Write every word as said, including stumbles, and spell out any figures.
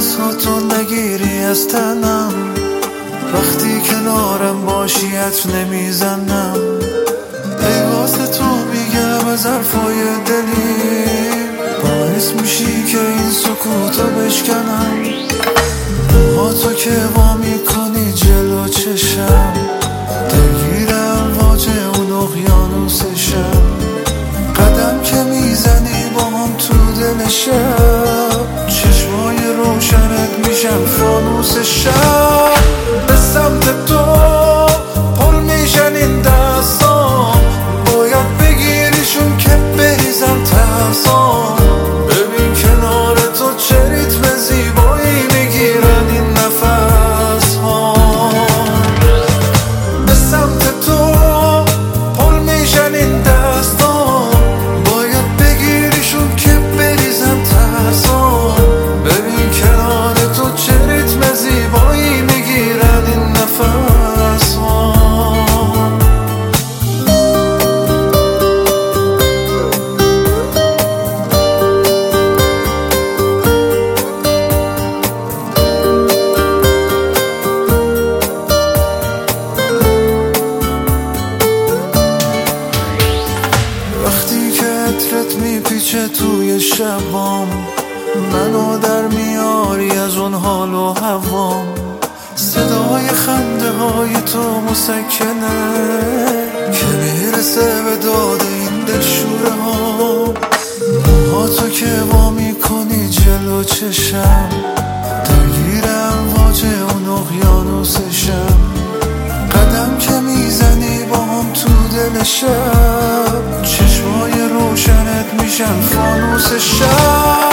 دستاتو نگیری از تنم، وقتی کنارم باشی عطر نمیزنم. ای واسه تو میگم از حرفای دلی، باعث میشی که این سکوتو بشکنم. با تو که وا میکنی جلو چشم، دلگیرم واجه اون اقیانوسشم. قدم که میزنی با هم تو دل شب، چشمای روشنت میشم فانوس شب. به سمت تو پر میشن این دستام، باید بگیریشون که بریزم ترسام. ببین کنار تو چه ریتم زیبایی میگیرن این نفس ها. به سمت تو پر میشن این دستام، باید بگیریشون که بریزم ترسام. ببین کنار تو چه ریتم زیبایی میگیرن این نفس ها. وقتی که عطرت میپیچه توی شبام، منو در میاری از اون حال و هوام. صدای خنده های تو مسکنه که میرسه به داد این دلشوره ها. با تو که وا میکنی جلو چشم، درگیرم واجه اون اقیانوسشم. قدم که میزنی با هم تو دل شب، چشمای روشنت میشن فانوس شب.